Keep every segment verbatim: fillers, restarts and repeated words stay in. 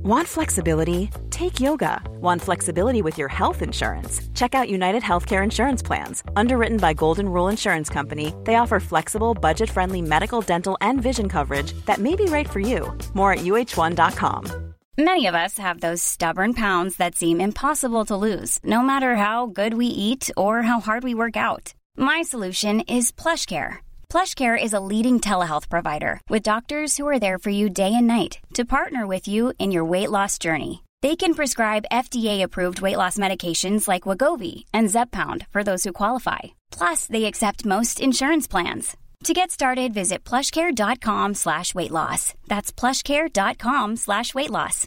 Want flexibility? Take yoga. Want flexibility with your health insurance? Check out United Healthcare Insurance Plans. Underwritten by Golden Rule Insurance Company, they offer flexible, budget-friendly medical, dental, and vision coverage that may be right for you. More at U H one dot com. Many of us have those stubborn pounds that seem impossible to lose, no matter how good we eat or how hard we work out. My solution is PlushCare. PlushCare is a leading telehealth provider with doctors who are there for you day and night to partner with you in your weight loss journey. They can prescribe F D A-approved weight loss medications like Wegovy and Zepbound for those who qualify. Plus, they accept most insurance plans. To get started, visit plushcare.com slash weight loss. That's plushcare.com slash weight loss.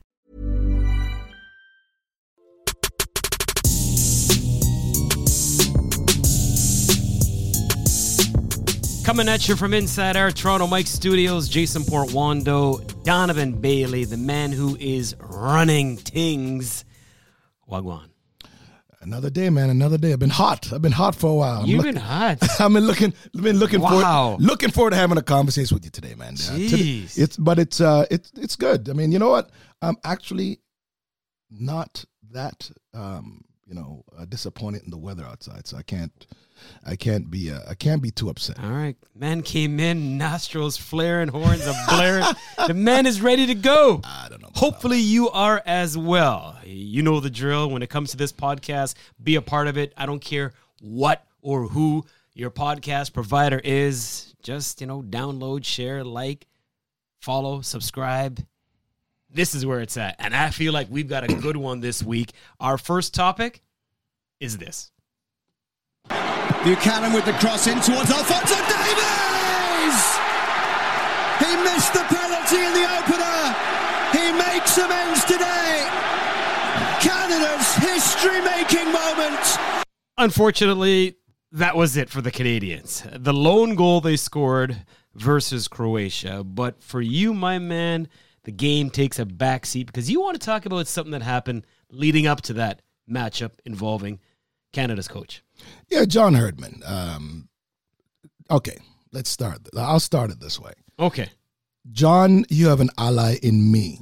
Coming at you from inside our Toronto Mike Studios, Jason Portwando, Donovan Bailey, the man who is running things. Wagwan. Another day, man. Another day. I've been hot. I've been hot for a while. I'm You've look- been hot. I've been looking. Been looking Wow. forward. Looking forward to having a conversation with you today, man. Uh, today- Jeez. it's but it's uh it's it's good. I mean, you know what? I'm actually not that um you know uh, disappointed in the weather outside, so I can't I can't be uh, I can't be too upset. All right. Man came in, nostrils flaring, horns are blaring. The man is ready to go. I don't know. Hopefully you are as well. You know the drill when it comes to this podcast. Be a part of it. I don't care what or who your podcast provider is. Just, you know, download, share, like, follow, subscribe. This is where it's at. And I feel like we've got a good one this week. Our first topic is this. Buchanan with the cross in towards Alphonso Davies! He missed the penalty in the opener. He makes amends today. Canada's history-making moment. Unfortunately, that was it for the Canadians. The lone goal they scored versus Croatia. But for you, my man, the game takes a backseat because you want to talk about something that happened leading up to that matchup involving Canada's coach. Yeah, John Herdman. Um, okay, let's start. I'll start it this way. Okay. John, you have an ally in me.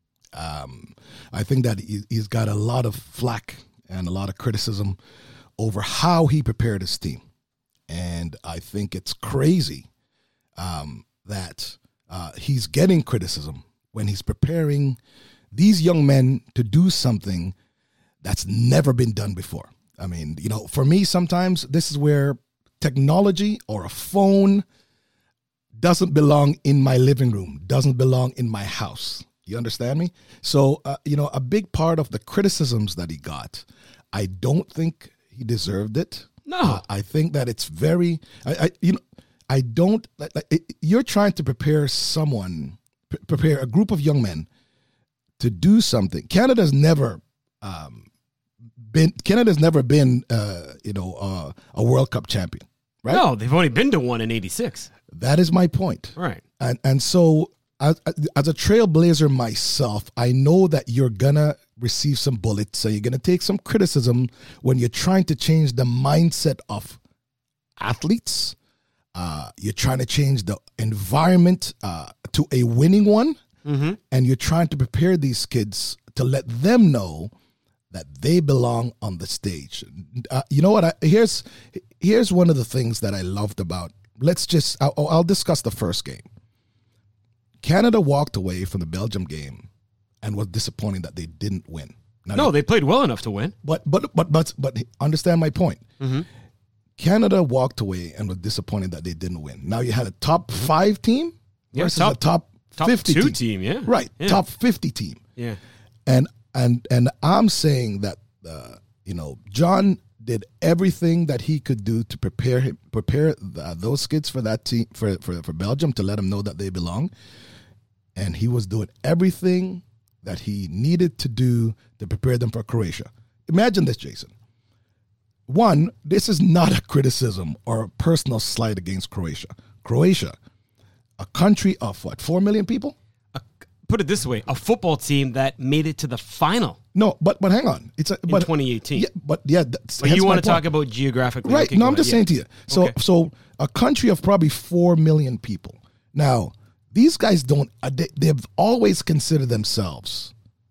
Um, I think that he, he's got a lot of flack and a lot of criticism over how he prepared his team. And I think it's crazy um, that uh, he's getting criticism when he's preparing these young men to do something that's never been done before. I mean, you know, for me, sometimes this is where technology or a phone doesn't belong in my living room, doesn't belong in my house. You understand me? So, uh, you know, a big part of the criticisms that he got, I don't think he deserved it. No. Uh, I think that it's very, I, I you know, I don't, like, like it, you're trying to prepare someone, pre- prepare a group of young men to do something. Canada's never, um, been Canada's never been, uh, you know, uh, a World Cup champion, right? No, they've only been to one in eighty-six. That is my point. Right. And and so as, as a trailblazer myself, I know that you're gonna receive some bullets, so you're gonna take some criticism when you're trying to change the mindset of athletes. Uh, you're trying to change the environment uh, to a winning one, Mm-hmm. and you're trying to prepare these kids to let them know that they belong on the stage. Uh, you know what? I, here's here's one of the things that I loved about. Let's just, I'll, I'll discuss the first game. Canada walked away from the Belgium game and was disappointed that they didn't win. Now, No, they played well enough to win. but but but but but understand my point. Mm-hmm. Canada walked away and was disappointed that they didn't win. Now you had a top five team Yeah, versus top- a top Top fifty two team. team, yeah. Right, Yeah. top fifty team. Yeah. And and and I'm saying that uh, you know, John did everything that he could do to prepare him, prepare the, those kids for that team for, for for Belgium, to let them know that they belong, and he was doing everything that he needed to do to prepare them for Croatia. Imagine this, Jason. One, this is not a criticism or a personal slight against Croatia. Croatia, a country of what, four million people? Put it this way, a football team that made it to the final No, but but hang on. It's a, in but, twenty eighteen. Yeah, but yeah, that's, But hence you my want to talk point. about geographically. Right. Okay, No, go I'm just ahead. saying to you. So, Okay. so a country of probably four million people. Now, these guys don't. uh, They, they've always considered themselves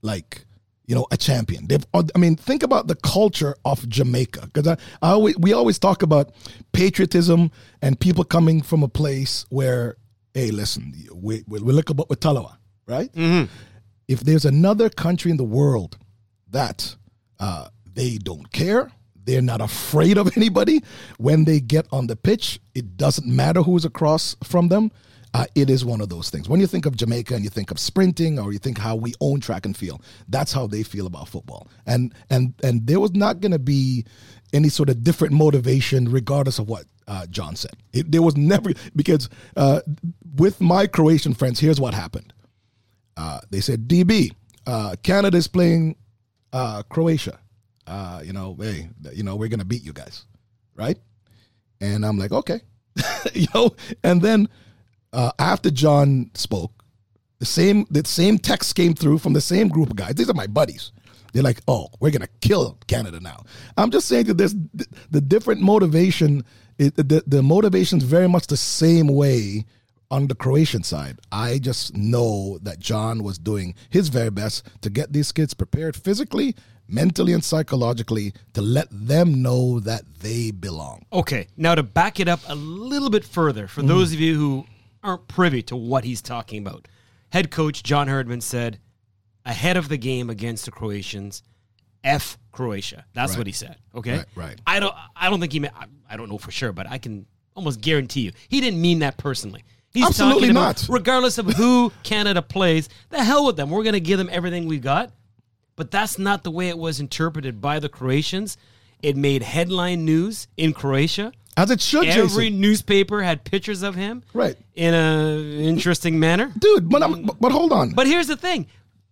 like, you know, a champion. They've, I mean, think about the culture of Jamaica, because I, I always, we always talk about patriotism and people coming from a place where, hey, listen, we we, we look about with Talawa, right? Mm-hmm. If there's another country in the world that uh, they don't care, they're not afraid of anybody, when they get on the pitch, it doesn't matter who's across from them. Uh, it is one of those things. When you think of Jamaica and you think of sprinting, or you think how we own track and field, that's how they feel about football. And and and there was not going to be any sort of different motivation regardless of what uh, John said. It, there was never, because uh, with my Croatian friends, here's what happened. Uh, they said, D B, uh, Canada's playing uh, Croatia. Uh, you know, hey, you know, we're going to beat you guys, right? And I'm like, okay. you know, and then Uh, after John spoke, the same the same text came through from the same group of guys. These are my buddies. They're like, oh, we're going to kill Canada now. I'm just saying that there's the, the different motivation, it, the, the motivation's very much the same way on the Croatian side. I just know that John was doing his very best to get these kids prepared physically, mentally, and psychologically to let them know that they belong. Okay, now to back it up a little bit further, for mm. those of you who aren't privy to what he's talking about, head coach John Herdman said ahead of the game against the Croatians, F Croatia. That's right. what he said. Okay, right, right. I don't. I don't think he meant. I, I don't know for sure, but I can almost guarantee you he didn't mean that personally. He's Absolutely talking about, not. regardless of who Canada plays, the hell with them. We're going to give them everything we got. But that's not the way it was interpreted by the Croatians. It made headline news in Croatia. As it should, Every Jason. newspaper had pictures of him, right, in an interesting manner. Dude, but, I'm, but hold on. But here's the thing.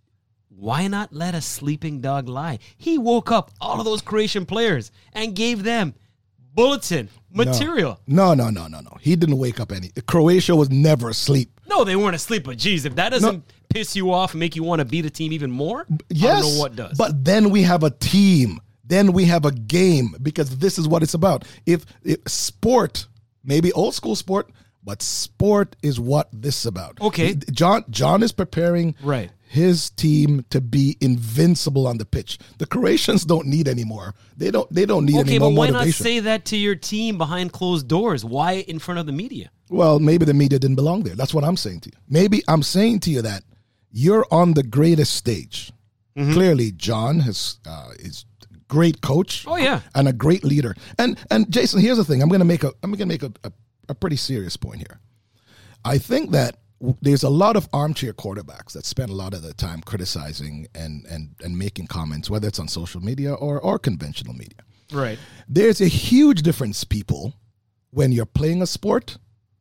Why not let a sleeping dog lie? He woke up all of those Croatian players and gave them bulletin material. No, no, no, no, no. He didn't wake up any. Croatia was never asleep. No, they weren't asleep, but geez, if that doesn't no. piss you off and make you want to beat the team even more, yes, I don't know what does. But then we have a team. Then we have a game, because this is what it's about. If, if sport, maybe old school sport, but sport is what this is about. Okay. John John is preparing right. his team to be invincible on the pitch. The Croatians don't need any more. They don't they don't need okay, any more but why motivation. not say that to your team behind closed doors? Why in front of the media? Well, maybe the media didn't belong there. That's what I'm saying to you. Maybe I'm saying to you that you're on the greatest stage. Mm-hmm. Clearly, John has uh, is great coach. Oh yeah, and a great leader. And and Jason, here's the thing. I'm going to make a I'm going to make a, a a pretty serious point here. I think that there's a lot of armchair quarterbacks that spend a lot of their time criticizing and and and making comments, whether it's on social media or or conventional media. Right. There's a huge difference, people, when you're playing a sport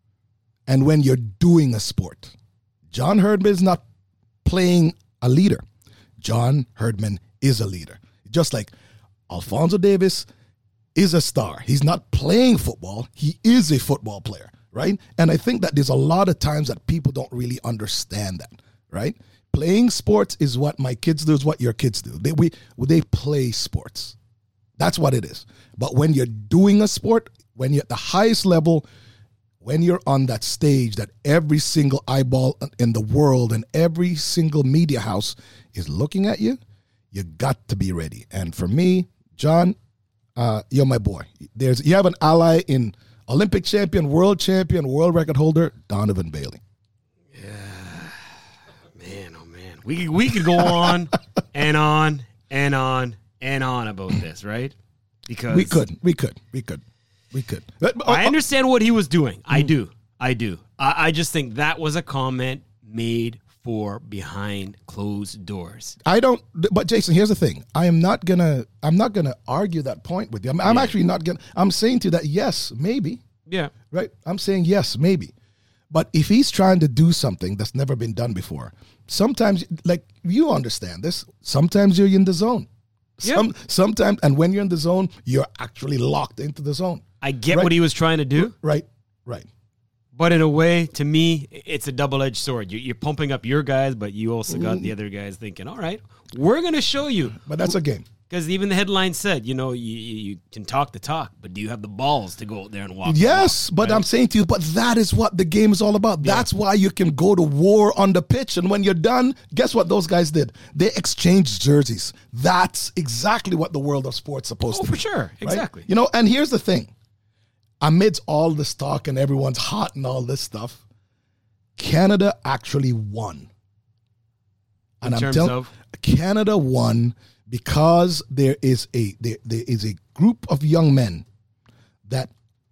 and when you're doing a sport. John Herdman is not playing a leader. John Herdman is a leader. Just like Alphonso Davies is a star. He's not playing football. He is a football player, right? And I think that there's a lot of times that people don't really understand that, right? Playing sports is what my kids do, is what your kids do. They, we, they play sports. That's what it is. But when you're doing a sport, when you're at the highest level, when you're on that stage that every single eyeball in the world and every single media house is looking at you, you got to be ready. And for me, John, uh, you're my boy. There's you have an ally in Olympic champion, world champion, world record holder, Donovan Bailey. Yeah, man, oh man, we we could go on and on and on and on about this, right? Because we could, we could, we could, we could. But, uh, I understand what he was doing. Mm-hmm. I do, I do. I, I just think that was a comment made for behind closed doors. I don't, but Jason, here's the thing. I am not gonna, I'm not gonna argue that point with you. I'm, I'm yeah. actually not gonna, I'm saying to you that yes, maybe. Yeah. Right? I'm saying yes, maybe. But if he's trying to do something that's never been done before, sometimes, like, you understand this, sometimes you're in the zone. Some, yeah. Sometimes, and when you're in the zone, you're actually locked into the zone. I get right? what he was trying to do. Right, right. But in a way, to me, it's a double-edged sword. You're pumping up your guys, but you also got the other guys thinking, all right, we're going to show you. But that's a game. Because even the headline said, you know, you, you can talk the talk, but do you have the balls to go out there and walk? Yes, the walk, but right? I'm saying to you, but that is what the game is all about. Yeah. That's why you can go to war on the pitch. And when you're done, guess what those guys did? They exchanged jerseys. That's exactly what the world of sports is supposed Oh, to for be. sure. right? Exactly. You know, and here's the thing. Amidst all this talk and everyone's hot and all this stuff, Canada actually won. And In I'm terms telling of? Canada won because there is a there, there is a group of young men that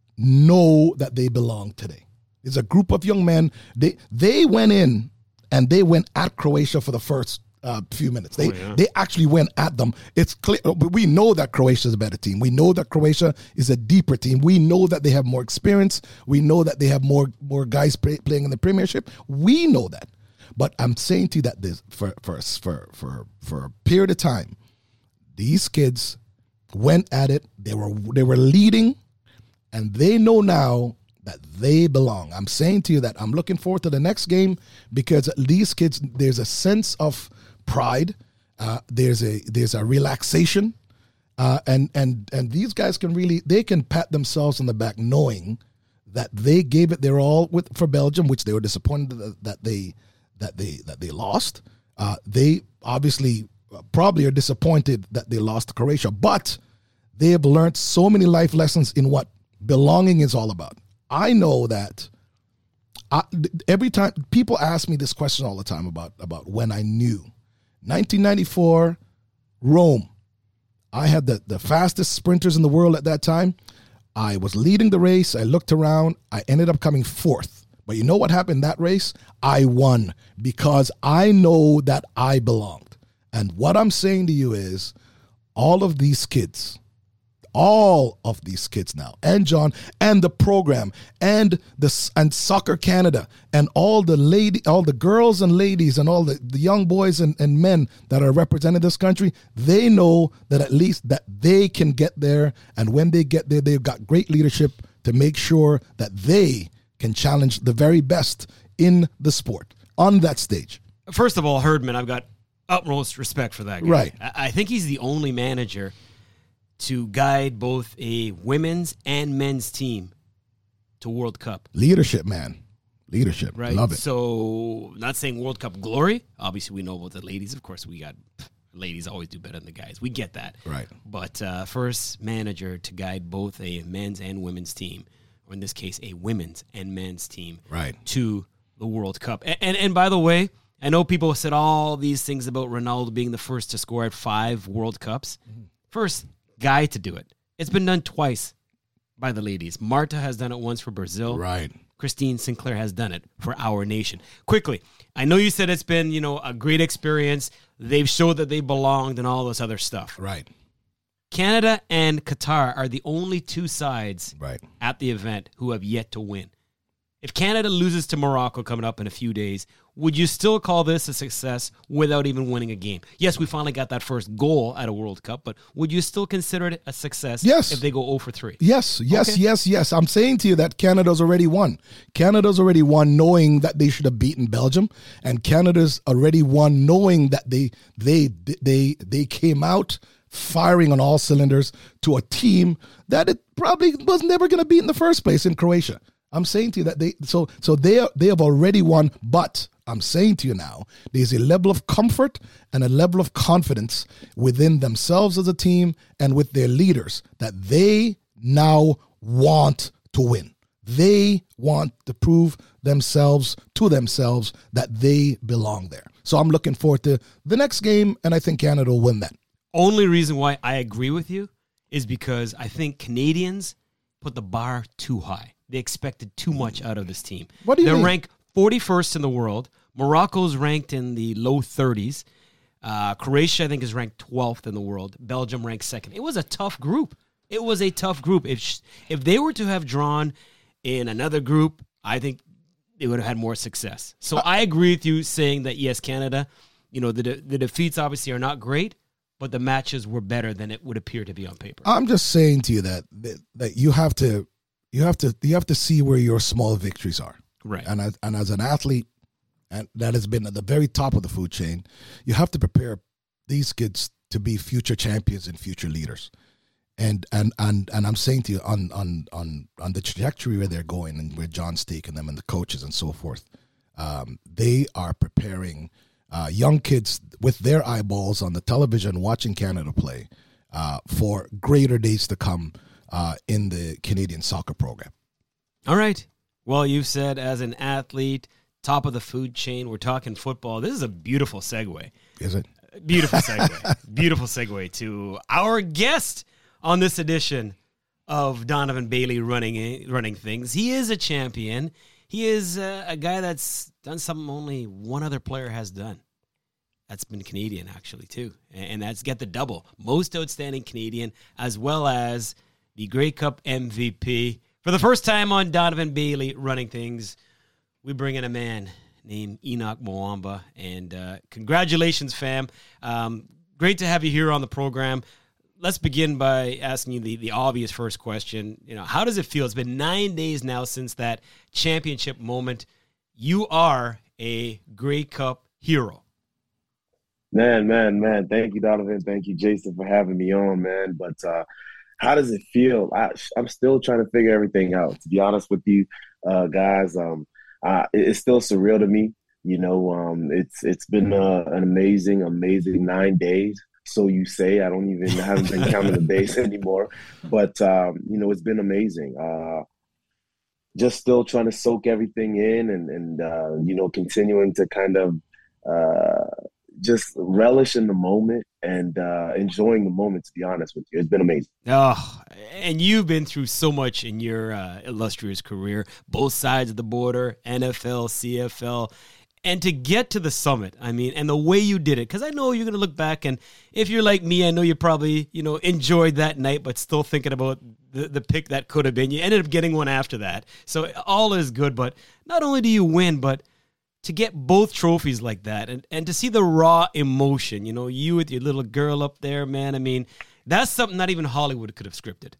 know that they belong today. There's a group of young men. They they went in and they went at Croatia for the first uh, few minutes. They Oh, yeah. they actually went at them. It's clear. We know that Croatia is a better team. We know that Croatia is a deeper team. We know that they have more experience. We know that they have more more guys play, playing in the Premiership. We know that. But I'm saying to you that this for for for for for a period of time, these kids went at it. They were they were leading, and they know now that they belong. I'm saying to you that I'm looking forward to the next game because these kids, there's a sense of pride. Uh, there's a there's a relaxation, uh, and and and these guys can really they can pat themselves on the back knowing that they gave it their all with for Belgium, which they were disappointed that, that they that they that they lost. Uh, they obviously uh, probably are disappointed that they lost to Croatia, but they have learned so many life lessons in what belonging is all about. I know that I, every time people ask me this question all the time about, about when I knew. nineteen ninety-four, Rome. I had the, the fastest sprinters in the world at that time. I was leading the race. I looked around. I ended up coming fourth. But you know what happened in that race? I won because I know that I belonged. And what I'm saying to you is all of these kids, all of these kids now, and John, and the program, and the and Soccer Canada, and all the lady, all the girls and ladies, and all the, the young boys and, and men that are representing this country, they know that at least that they can get there, and when they get there, they've got great leadership to make sure that they can challenge the very best in the sport on that stage. First of all, Herdman, I've got utmost respect for that guy. Right. I, I think he's the only manager to guide both a women's and men's team to World Cup. Leadership, man. Leadership. Right. Love it. So, not saying World Cup glory. Obviously, we know about the ladies. Of course, we got ladies always do better than the guys. We get that. Right. But uh, first manager to guide both a men's and women's team, or in this case, a women's and men's team, Right. to the World Cup. And, and and by the way, I know people said all these things about Ronaldo being the first to score at five World Cups. Mm-hmm. First guy to do it. It's been done twice by the ladies. Marta has done it once for Brazil. Right. Christine Sinclair has done it for our nation. Quickly, I know you said it's been, you know, a great experience. They've showed that they belonged and all this other stuff. Right. Canada and Qatar are the only two sides Right. at the event who have yet to win. If Canada loses to Morocco coming up in a few days, would you still call this a success without even winning a game? Yes, we finally got that first goal at a World Cup, but would you still consider it a success Yes. if they go zero for three? Yes, yes, Okay. yes, yes. I'm saying to you that Canada's already won. Canada's already won knowing that they should have beaten Belgium, and Canada's already won knowing that they they they they came out firing on all cylinders to a team that it probably was never going to beat in the first place in Croatia. I'm saying to you that they so so they are, they have already won, but I'm saying to you now, there's a level of comfort and a level of confidence within themselves as a team and with their leaders that they now want to win. They want to prove themselves to themselves that they belong there. So I'm looking forward to the next game, and I think Canada will win that. Only reason why I agree with you is because I think Canadians put the bar too high. They expected too much out of this team. What do you They're mean? ranked forty-first in the world. Morocco's ranked in the low thirties. Uh, Croatia, I think, is ranked twelfth in the world. Belgium ranked second. It was a tough group. It was a tough group. If if they were to have drawn in another group, I think they would have had more success. So uh, I agree with you saying that, yes, Canada, you know, the de- the defeats obviously are not great, but the matches were better than it would appear to be on paper. I'm just saying to you that that, that you have to you have to you have to see where your small victories are. Right. And as, and as an athlete, and that has been at the very top of the food chain, you have to prepare these kids to be future champions and future leaders. And and and and I'm saying to you, on on on on the trajectory where they're going and where John's taking them and the coaches and so forth, um, they are preparing uh, young kids with their eyeballs on the television watching Canada play uh, for greater days to come uh, in the Canadian soccer program. All right. Well, you've said as an athlete, top of the food chain, we're talking football. This is a beautiful segue. Is it? Beautiful segue. Beautiful segue to our guest on this edition of Donovan Bailey running running things. He is a champion. He is a, a guy that's done something only one other player has done. That's been Canadian, actually, too. And that's get the double. Most outstanding Canadian, as well as the Grey Cup M V P. For the first time on Donovan Bailey running things, we bring in a man named Enoch Mwamba. And uh, congratulations, fam. Um, great to have you here on the program. Let's begin by asking you the, the obvious first question. You know, how does it feel? It's been nine days now since that championship moment. You are a Grey Cup hero. Man, man, man. Thank you, Donovan. Thank you, Jason, for having me on, man. But uh, how does it feel? I, I'm still trying to figure everything out. To be honest with you, uh, guys, um, uh, it's still surreal to me. You know, um, it's it's been uh, an amazing, amazing nine days. So you say. I don't even I haven't been counting the days anymore. But um, you know, it's been amazing. Uh, just still trying to soak everything in, and and uh, you know, continuing to kind of uh, just relish in the moment and uh, enjoying the moment. To be honest with you, it's been amazing. Oh, and you've been through so much in your uh, illustrious career, both sides of the border, N F L, C F L. And to get to the summit, I mean, and the way you did it, because I know you're going to look back, and if you're like me, I know you probably, you know, enjoyed that night, but still thinking about the, the pick that could have been. You ended up getting one after that. So all is good, but not only do you win, but to get both trophies like that, and, and to see the raw emotion, you know, you with your little girl up there, man, I mean, that's something not even Hollywood could have scripted.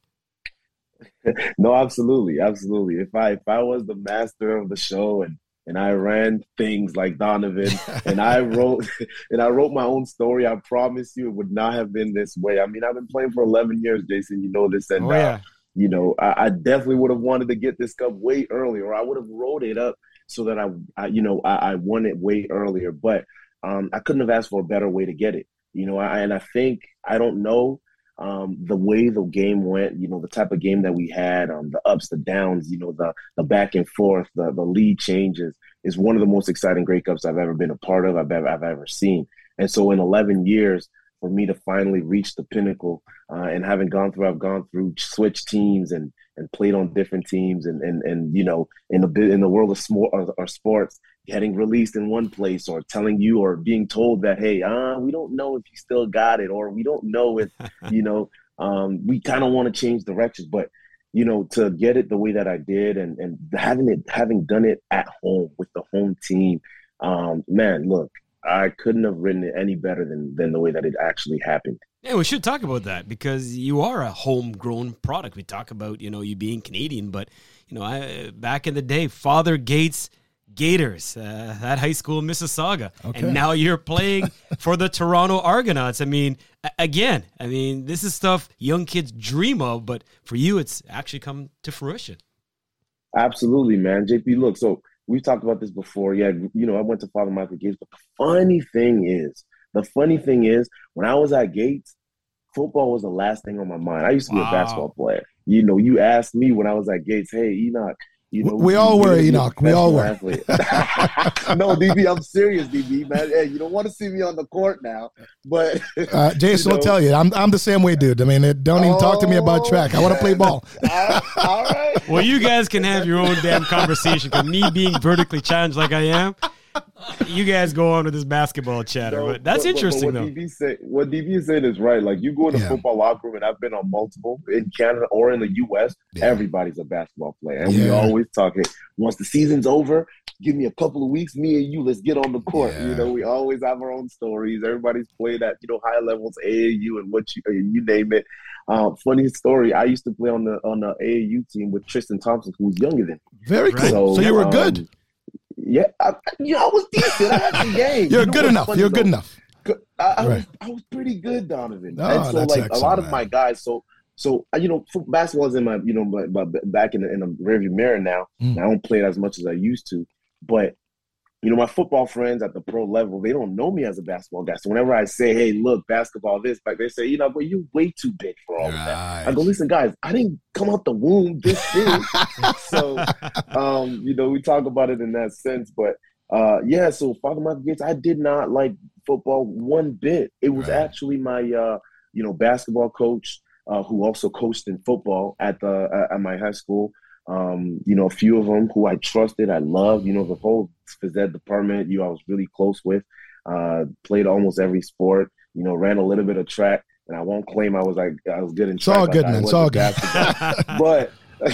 No, absolutely, absolutely. If I if I was the master of the show and And I ran things like Donovan, and I wrote and I wrote my own story, I promise you it would not have been this way. I mean, I've been playing for eleven years, Jason. You know this, and oh, yeah. uh, you know I, I definitely would have wanted to get this cup way earlier, or I would have wrote it up so that I, I you know, I, I won it way earlier. But um, I couldn't have asked for a better way to get it. You know, I, and I think I don't know. Um, the way the game went, you know, the type of game that we had, um, the ups, the downs, you know, the the back and forth, the the lead changes is one of the most exciting Grey Cups I've ever been a part of, I've ever, I've ever seen. And so in eleven years, for me to finally reach the pinnacle uh, and having gone through, I've gone through switch teams and and played on different teams and, and, and you know, in the in the world of smor- or, or sports, getting released in one place or telling you or being told that, hey, uh, we don't know if you still got it, or we don't know if, you know, um, we kind of want to change directions. But, you know, to get it the way that I did and, and having it, having done it at home with the home team, um, man, look, I couldn't have written it any better than, than the way that it actually happened. Yeah, we should talk about that because you are a homegrown product. We talk about, you know, you being Canadian, but, you know, I, back in the day, Father Gates Gators uh, at high school in Mississauga. Okay. And now you're playing for the Toronto Argonauts. I mean, again, I mean, this is stuff young kids dream of, but for you, it's actually come to fruition. Absolutely, man. J P, look, so we've talked about this before. Yeah, you know, I went to Father Michael Gates, but the funny thing is, the funny thing is, when I was at Gates, football was the last thing on my mind. I used to be wow. a basketball player. You know, you asked me when I was at Gates, hey, Enoch, you know, we all were, Enoch. We all were. No, D B, I'm serious, D B, man. Hey, you don't want to see me on the court now, but uh, Jason you know. will tell you, I'm I'm the same way, dude. I mean, don't even oh, talk to me about track. I want to play ball. all, all right. Well, you guys can have your own damn conversation. Because me being vertically challenged like I am, you guys go on with this basketball chatter. No, but that's but, interesting, but what though. D B say, what D B is saying is right. Like, you go in the yeah. football locker room, and I've been on multiple in Canada or in the U S, yeah. everybody's a basketball player. And yeah. we always talk, hey, once the season's over, give me a couple of weeks, me and you, let's get on the court. Yeah. You know, we always have our own stories. Everybody's played at, you know, high levels, A A U and what you, you name it. Um, funny story, I used to play on the on the A A U team with Tristan Thompson, who's younger than me. Very cool. So, so you were um, good. Yeah, I, you know, I was decent. I had some game. You're you know good enough. You're though? good enough. I, I, right. was, I was pretty good, Donovan. Oh, and so, like, a lot of man. my guys, so, so you know, basketball is in my, you know, my, my, back in the, in the rearview mirror now. Mm. I don't play it as much as I used to. But, you know, my football friends at the pro level, they don't know me as a basketball guy. So whenever I say, hey, look, basketball this, like they say, you know, but you're way too big for all right. of that. I go, listen, guys, I didn't come out the womb this big. So, um, you know, we talk about it in that sense. But, uh, yeah, so Father Michael Gates, I did not like football one bit. It was right. actually my, uh, you know, basketball coach uh, who also coached in football at the at my high school. Um, you know, a few of them who I trusted, I loved, you know, the whole phys ed department, you know, I was really close with, uh, played almost every sport, you know, ran a little bit of track, and I won't claim I was like, I was good in it's track. All like good, I man. It's all good. But,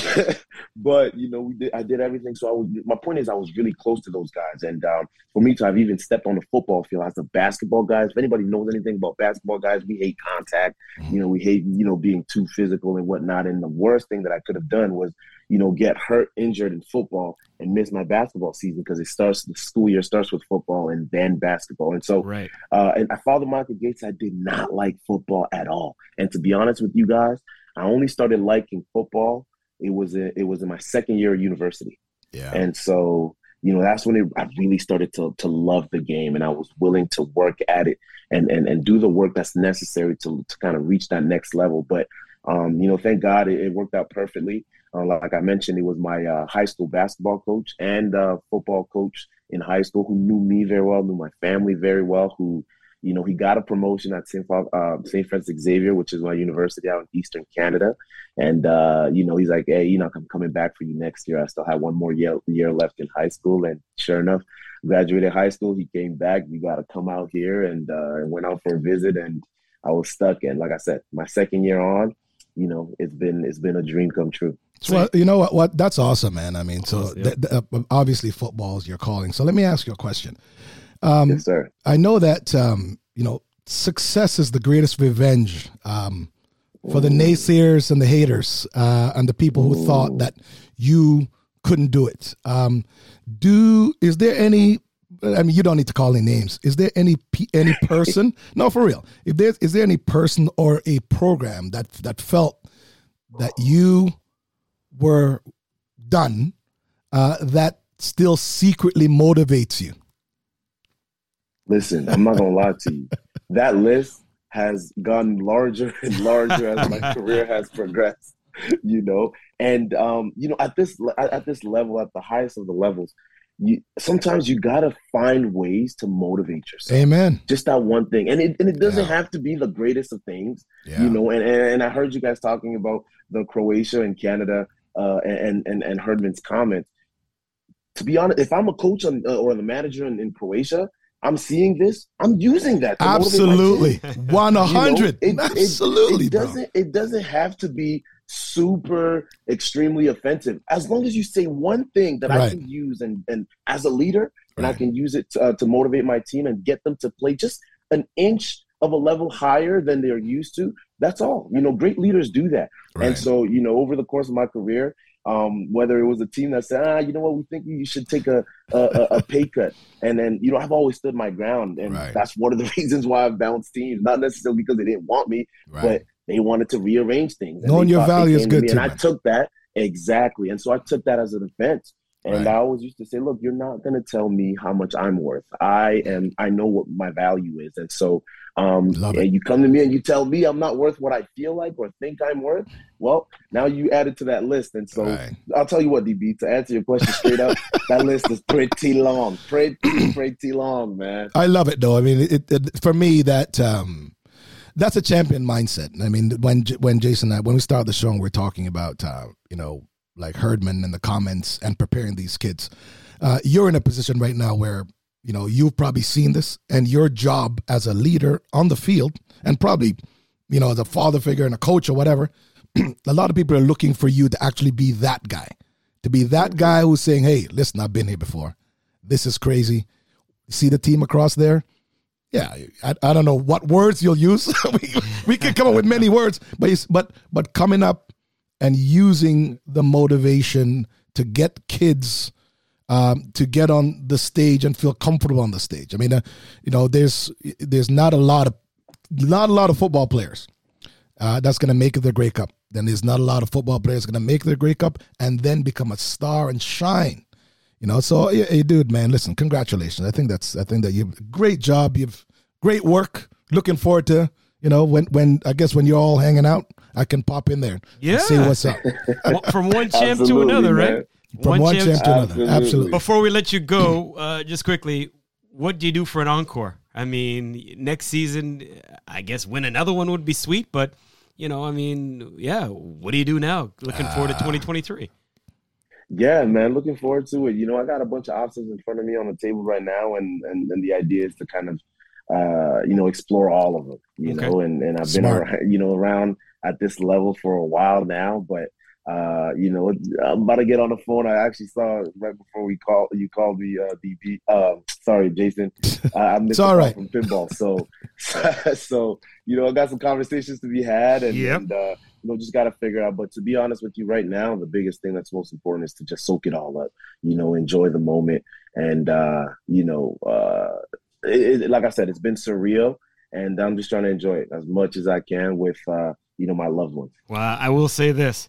but, you know, we did, I did everything. So I was, my point is I was really close to those guys. And um, for me to have even stepped on the football field as a basketball guys, if anybody knows anything about basketball guys, we hate contact, you know, we hate, you know, being too physical and whatnot. And the worst thing that I could have done was, you know, get hurt, injured in football and miss my basketball season because it starts, the school year starts with football and then basketball. And so, right. uh, and I Father Michael Gates, I did not like football at all. And to be honest with you guys, I only started liking football. It was in, it was in my second year of university. Yeah. And so, you know, that's when it, I really started to to love the game, and I was willing to work at it and and, and do the work that's necessary to, to kind of reach that next level. But, um, you know, thank God it, it worked out perfectly. Uh, like I mentioned, it was my uh, high school basketball coach and uh, football coach in high school who knew me very well, knew my family very well, who, you know, he got a promotion at Saint Uh, Saint Francis Xavier, which is my university out in Eastern Canada. And, uh, you know, he's like, hey, Enoch, I'm coming back for you next year. I still have one more year, year left in high school. And sure enough, graduated high school. He came back. You got to come out here, and uh, went out for a visit. And I was stuck. And like I said, my second year on, you know, it's been it's been a dream come true. So, you know what, what? That's awesome, man. I mean, so Yep. th- th- uh, obviously football is your calling. So let me ask you a question. Um, Yes, sir. I know that, um, you know, success is the greatest revenge um, for the naysayers and the haters uh, and the people who Ooh. thought that you couldn't do it. Um, do is there any? I mean, you don't need to call any names. Is there any pe- any person? No, for real. If there's is there any person or a program that that felt that you were done uh, that still secretly motivates you? Listen, I'm not gonna lie to you. That list has gotten larger and larger as my career has progressed. You know, and um, you know, at this at this level, at the highest of the levels, you sometimes you gotta find ways to motivate yourself. Amen. Just that one thing, and it and it doesn't Yeah. have to be the greatest of things. Yeah. You know, and, and and I heard you guys talking about the Croatia and Canada, uh, and and and Herdman's comments. To be honest, if I'm a coach on, uh, or the manager in, in Croatia, I'm seeing this. I'm using that. To Absolutely, one hundred. You know, it, Absolutely, it, it doesn't. It doesn't have to be super extremely offensive. As long as you say one thing that Right. I can use, and and as a leader, and I Right. can use it to, uh, to motivate my team and get them to play just an inch of a level higher than they're used to. That's all. You know, great leaders do that. Right. And so, you know, over the course of my career, um, whether it was a team that said, ah, you know what, we think you should take a a, a pay cut, and then, you know, I've always stood my ground, and Right. that's one of the reasons why I've bounced teams. Not necessarily because they didn't want me, Right. but they wanted to rearrange things. And Knowing they your thought they value is came to good me, too, And I man. took that exactly, and so I took that as a defense. And Right. I always used to say, look, you're not going to tell me how much I'm worth. I am. I know what my value is, and so. Um, Love it. and you come to me and you tell me I'm not worth what I feel like or think I'm worth. Well, now you added to that list. And so Right. I'll tell you what, D B, to answer your question straight up, that list is pretty long, pretty, pretty long, man. I love it though. I mean, it, it for me that um, that's a champion mindset. I mean, when when Jason and I, when we started the show, and we're talking about uh, you know, like Herdman and the comments and preparing these kids. Uh, you're in a position right now where, you know, you've probably seen this, and your job as a leader on the field, and probably, you know, as a father figure and a coach or whatever, a lot of people are looking for you to actually be that guy, to be that guy who's saying, hey, listen, I've been here before. This is crazy. See the team across there? Yeah, I, I don't know what words you'll use. we, we can come up with many words, but it's, but but coming up and using the motivation to get kids um, to get on the stage and feel comfortable on the stage. I mean, uh, you know, there's there's not a lot of not a lot of football players uh, that's going to make it the Grey Cup. Then there's not a lot of football players going to make the Grey Cup and then become a star and shine. You know, so hey, dude, man, listen, congratulations. I think that's I think that you've great job. You've great work. Looking forward to, you know, when when I guess when you're all hanging out, I can pop in there yeah. and see what's up. From one champ to another, man. right? From one, one champ, champ to another. Absolutely. Absolutely. Before we let you go, uh, just quickly, what do you do for an encore? I mean, next season, I guess win another one would be sweet, but, you know, I mean, yeah, what do you do now? Looking forward to twenty twenty-three. Yeah, man, looking forward to it. You know, I got a bunch of options in front of me on the table right now, and and, and the idea is to kind of, uh, you know, explore all of them, you okay. know, and, and I've Smart. been, around, you know, around at this level for a while now, but, uh, you know, I'm about to get on the phone. I actually saw right before we call you called me, uh, D B. Uh, sorry, Jason. Uh, I missed it's all right. from pinball. So, so, you know, I got some conversations to be had, and, yep. and uh, you know, just got to figure out. But to be honest with you right now, the biggest thing that's most important is to just soak it all up, you know, enjoy the moment. And, uh, you know, uh, it, it, like I said, it's been surreal, and I'm just trying to enjoy it as much as I can with, uh, you know, my loved ones. Well, I will say this.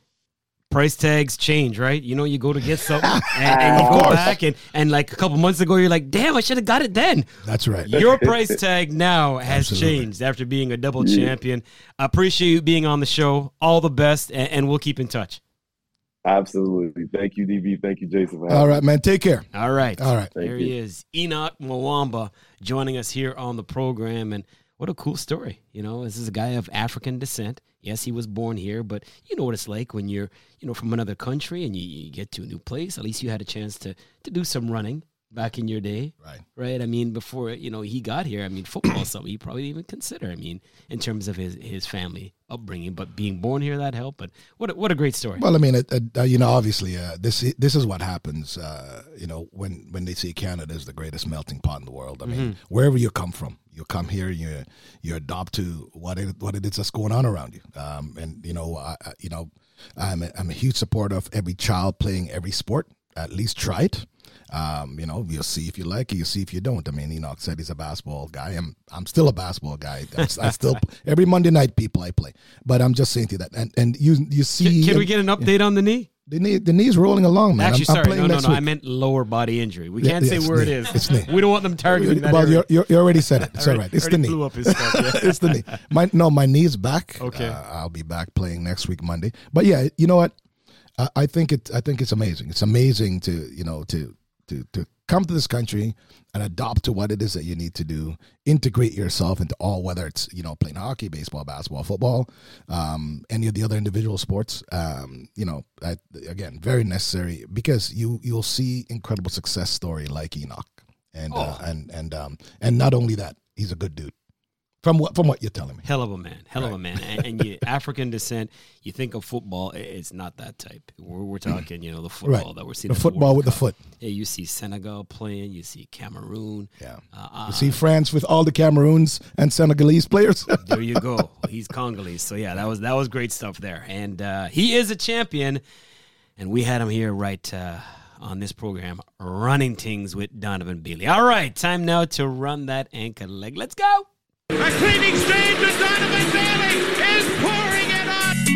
Price tags change, right? You know, you go to get something and, and you go back and, and like a couple months ago, you're like, damn, I should have got it then. That's right. Your price tag now has Absolutely. changed after being a double Yeah. champion. I appreciate you being on the show. All the best, and, and we'll keep in touch. Absolutely. Thank you, D B. Thank you, Jason. For All right, man. Take care. All right. All right. There Thank he you. is, Enoch Mwamba, joining us here on the program. And what a cool story. You know, this is a guy of African descent. Yes, he was born here, but you know what it's like when you're, you know, from another country and you, you get to a new place. At least you had a chance to, to do some running back in your day. Right. Right. I mean, before, you know, he got here, I mean, football is something he probably didn't even consider. I mean, in terms of his, his family upbringing, but being born here, that helped. But what a, what a great story. Well, I mean, it, uh, you know, obviously, uh, this this is what happens. Uh, you know, when when they say Canada is the greatest melting pot in the world. I mean, Mm-hmm. wherever you come from, you come here, you you adopt to what it what it is that's going on around you. Um, and you know, I, I- you know, I'm a, I'm a huge supporter of every child playing every sport. At least try it. Um, you know, you'll see if you like it, you'll see if you don't. I mean, Enoch said he's a basketball guy. I'm I'm still a basketball guy. I'm, I still every Monday night people I play. But I'm just saying to you that, and and you you see, Can, can we get an update on the knee? the knee the knee's rolling along, man. Actually, I'm, I'm sorry, playing no, no, next no. week. I meant lower body injury. We Yeah, can't yeah, say it's where it knee. is. It's knee. We don't want them targeting that well, area. you're, you're, you already said it. It's all Already- right. It's the already knee. blew up his stuff, yeah. It's the knee. My no, my knee's back. Okay. Uh, I'll be back playing next week Monday. But yeah, you know what? I, I think it. I think it's amazing. It's amazing to you know to to to come to this country and adopt to what it is that you need to do. Integrate yourself into all, whether it's you know playing hockey, baseball, basketball, football, um, any of the other individual sports. Um, you know, I, again, very necessary because you you'll see incredible success story like Enoch, and uh, Oh. and and um, and not only that, he's a good dude. From what from what you're telling me. Hell of a man, hell of a Right. man, and, and you, African descent. You think of football, i- it's not that type. We're, we're talking, you know, the football Right. that we're seeing. The at football World with the Cup. foot. Yeah, you see Senegal playing, you see Cameroon. Yeah. Uh, You see France with all the Cameroons and Senegalese players. There you go. He's Congolese, so yeah, that was that was great stuff there, and uh, he is a champion, and we had him here right uh, on this program, running things with Donovan Bailey. All right, time now to run that anchor leg. Let's go. A cleaning stage and Donovan Bailey is pouring it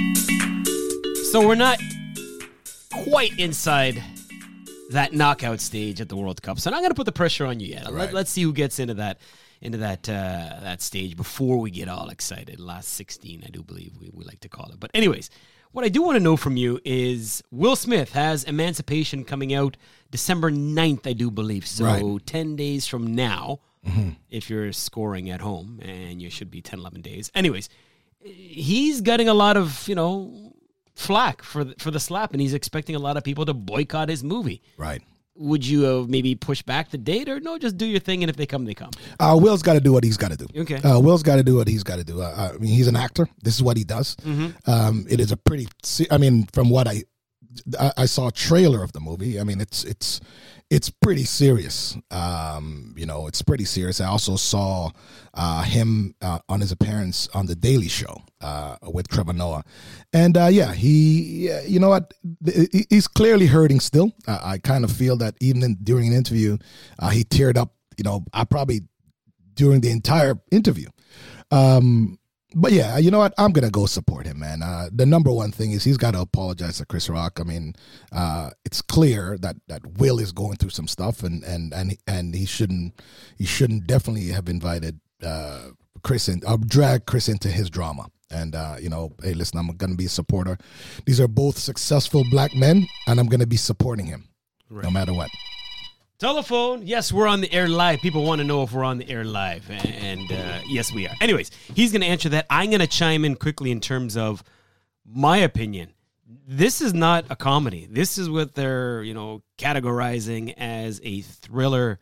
on. So we're not quite inside that knockout stage at the World Cup. So I'm not going to put the pressure on you yet. Let, Right. let's see who gets into that into that uh, that stage before we get all excited. Last sixteen, I do believe we, we like to call it. But anyways, what I do want to know from you is Will Smith has Emancipation coming out December ninth, I do believe. So Right. ten days from now, if you're scoring at home, and you should be ten, eleven days. Anyways, he's getting a lot of, you know, flack for the, for the slap, and he's expecting a lot of people to boycott his movie. Right. Would you uh, maybe push back the date, or no, just do your thing, and if they come, they come? Uh, Will's got to do what he's got to do. Okay. Uh, Will's got to do what he's got to do. Uh, I mean, he's an actor. This is what he does. Mm-hmm. Um, it is a pretty. se- I mean, from what I I, I saw a trailer of the movie. I mean, it's it's it's pretty serious. Um, you know, it's pretty serious. I also saw uh, him uh, on his appearance on the Daily Show uh, with Trevor Noah, and uh, yeah, he, yeah, you know what, he's clearly hurting still. Uh, I kind of feel that even in, during an interview, uh, he teared up. You know, I probably during the entire interview. Um, But yeah, you know what? I'm going to go support him, man. Uh, the number one thing is he's got to apologize to Chris Rock. I mean, uh, it's clear that, that Will is going through some stuff, and and and, and he shouldn't he shouldn't definitely have invited uh, Chris in, or drag Chris into his drama. And uh, you know, hey, listen, I'm going to be a supporter. These are both successful black men, and I'm going to be supporting him, right, no matter what. Telephone. Yes, we're on the air live. People want to know if we're on the air live. And uh, yes, we are. Anyways, he's going to answer that. I'm going to chime in quickly in terms of my opinion. This is not a comedy. This is what they're, you know, categorizing as a thriller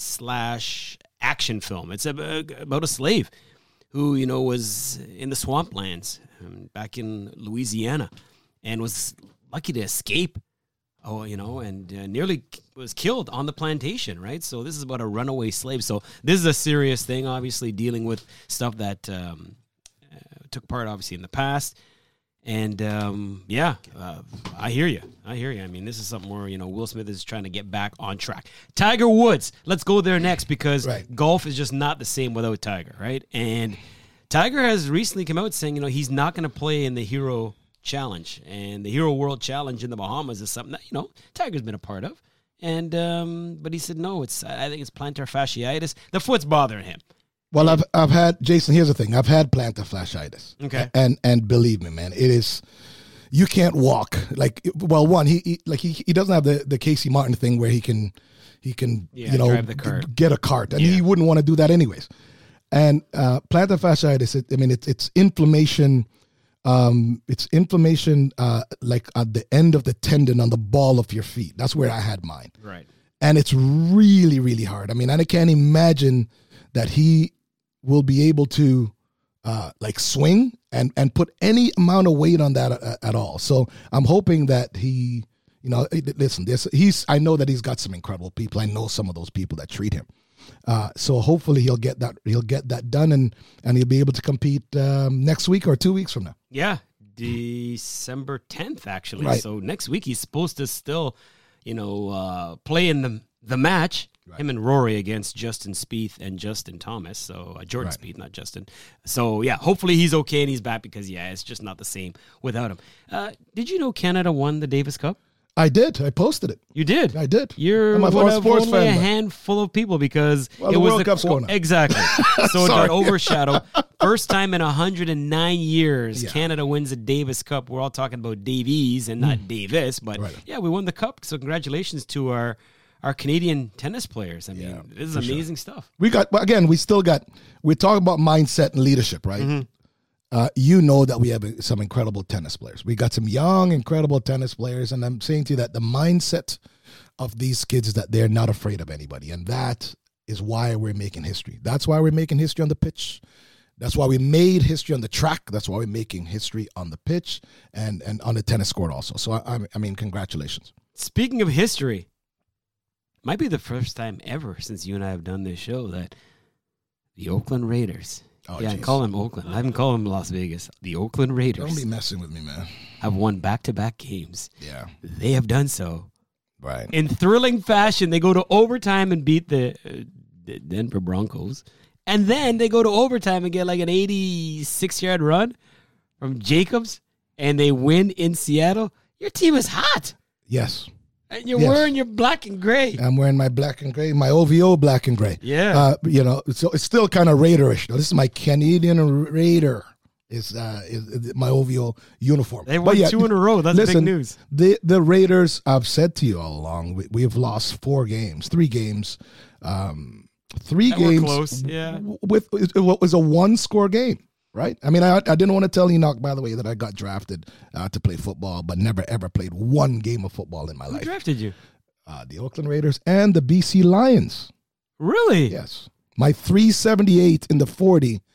slash action film. It's about a slave who, you know, was in the swamplands um, back in Louisiana and was lucky to escape. Oh, you know, and uh, nearly was killed on the plantation, right? So this is about a runaway slave. So this is a serious thing, obviously, dealing with stuff that um, uh, took part, obviously, in the past. And, um, yeah, uh, I hear you. I hear you. I mean, this is something where, you know, Will Smith is trying to get back on track. Tiger Woods, let's go there next because right. golf is just not the same without Tiger, right? And Tiger has recently come out saying, you know, he's not going to play in the Hero Challenge, and the Hero World Challenge in the Bahamas is something that, you know, Tiger's been a part of, and um, but he said no, it's I think it's plantar fasciitis. The foot's bothering him. Well, and, I've I've had Jason. Here's the thing: I've had plantar fasciitis. Okay, and and believe me, man, it is. You can't walk like well. One, he, he like he, he doesn't have the, the Casey Martin thing where he can he can yeah, you know drive the cart. G- get a cart, and yeah. he wouldn't want to do that anyways. And uh, plantar fasciitis, it, I mean, it's it's inflammation. Um, it's inflammation, uh, like at the end of the tendon on the ball of your feet. That's where I had mine. Right. And it's really, really hard. I mean, I can't imagine that he will be able to, uh, like swing and, and put any amount of weight on that at, at all. So I'm hoping that he, you know, listen, this, he's, I know that he's got some incredible people. I know some of those people that treat him. Uh, so hopefully he'll get that he'll get that done and, and he'll be able to compete um, next week or two weeks from now. Yeah, December tenth actually. Right. So next week he's supposed to still, you know, uh, play in the the match. Right. Him and Rory against Justin Spieth and Justin Thomas. So uh, Jordan right. Spieth, not Justin. So yeah, hopefully he's okay and he's back because yeah, it's just not the same without him. Uh, did you know Canada won the Davis Cup? I did. I posted it. You did. I did. You're I'm a one of sports only fan, a but... handful of people because well, it the was World the Cup's going on. Exactly. So it got overshadowed. First time in one hundred nine years, yeah. Canada wins a Davis Cup. We're all talking about Davies and not mm. Davis, but right. yeah, we won the cup. So congratulations to our our Canadian tennis players. I mean, yeah, this is amazing sure. stuff. We got again. We still got. We're talking about mindset and leadership, right? Mm-hmm. Uh, you know that we have some incredible tennis players. We got some young, incredible tennis players, and I'm saying to you that the mindset of these kids is that they're not afraid of anybody, and that is why we're making history. That's why we're making history on the pitch. That's why we made history on the track. That's why we're making history on the pitch and, and on the tennis court also. So, I, I mean, congratulations. Speaking of history, might be the first time ever since you and I have done this show that the Oakland Raiders... Oh, yeah, geez. I call them Oakland. I haven't called them Las Vegas. The Oakland Raiders. Don't be messing with me, man. Have won back-to-back games. Yeah. They have done so. Right. In thrilling fashion. They go to overtime and beat the, uh, the Denver Broncos. And then they go to overtime and get like an eighty-six-yard run from Jacobs. And they win in Seattle. Your team is hot. Yes. And you're yes. wearing your black and gray. I'm wearing my black and gray, my O V O black and gray. Yeah. Uh, you know, so it's still kind of Raiderish. Now, this is my Canadian Raider. Is, uh, is my O V O uniform. They won yeah, two in a row. That's listen, big news. The the Raiders, I've said to you all along, we, we have lost four games, three games, um, three that games. Were close. Yeah. With it was a one score game. Right? I mean, I, I didn't want to tell Enoch, by the way, that I got drafted uh, to play football, but never, ever played one game of football in my Who life. Who drafted you? Uh, the Oakland Raiders and the B C Lions. Really? Yes. My three seventy-eight in the forty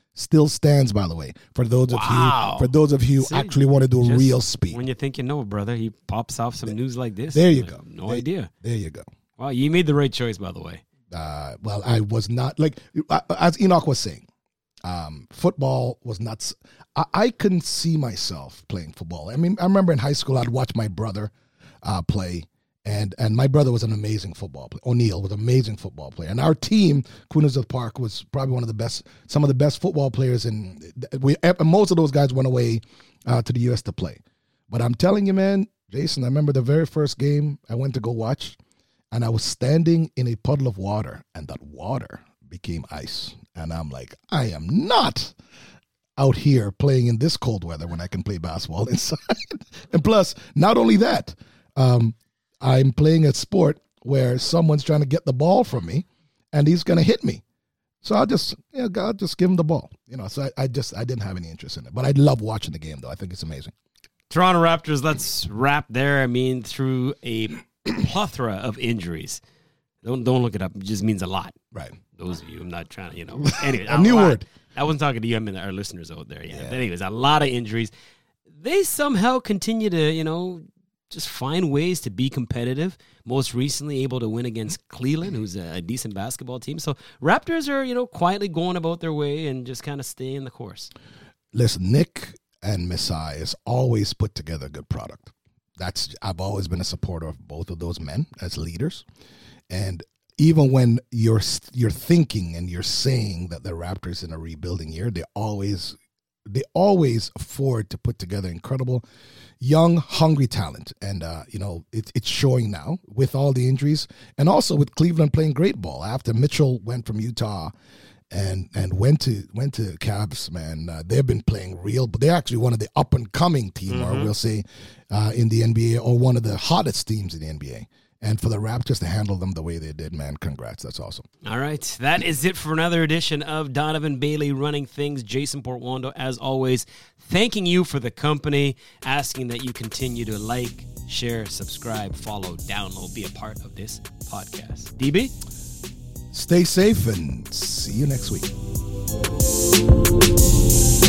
still stands, by the way, for those Wow. of you for those of you who See, actually want to do Just real speed. When you think you know, brother, he pops off some news like this. There you I go. have No there, idea. There you go. Wow, you made the right choice, by the way. Uh, well, I was not, like, as Enoch was saying, um, football was not, s- I, I couldn't see myself playing football. I mean, I remember in high school, I'd watch my brother uh, play, and and my brother was an amazing football player. O'Neill was an amazing football player. And our team, Queen Elizabeth Park, was probably one of the best, some of the best football players. And we, most of those guys went away uh, to the U S to play. But I'm telling you, man, Jason, I remember the very first game I went to go watch, and I was standing in a puddle of water, and that water became ice. And I'm like, I am not out here playing in this cold weather when I can play basketball inside. And plus, not only that, um, I'm playing a sport where someone's trying to get the ball from me, and he's going to hit me. So I'll just, you know, God, just give him the ball. You know, so I, I just, I didn't have any interest in it. But I love watching the game, though. I think it's amazing. Toronto Raptors, let's wrap there. I mean, through a plethora of injuries. Don't don't look it up. It just means a lot. Right. Those of you, I'm not trying to, you know. Anyway, A new lot. word. I wasn't talking to you. I mean, our listeners out there. Yeah. Yeah. But anyways, a lot of injuries. They somehow continue to, you know, just find ways to be competitive. Most recently able to win against Cleveland, who's a, a decent basketball team. So Raptors are, you know, quietly going about their way and just kind of staying the course. Listen, Nick and Masai has always put together a good product. That's I've always been a supporter of both of those men as leaders. And even when you're you're thinking and you're saying that the Raptors in a rebuilding year, they always they always afford to put together incredible young, hungry talent. And, uh, you know, it, it's showing now with all the injuries and also with Cleveland playing great ball. After Mitchell went from Utah and and went to went to Cavs, man, uh, they've been playing real, but they're actually one of the up-and-coming team, mm-hmm. or we'll say uh, in the N B A, or one of the hottest teams in the N B A. And for the Raptors to handle them the way they did, man, congrats. That's awesome. All right. That is it for another edition of Donovan Bailey Running Things. Jason Portwando, as always, thanking you for the company, asking that you continue to like, share, subscribe, follow, download, be a part of this podcast. D B? Stay safe and see you next week.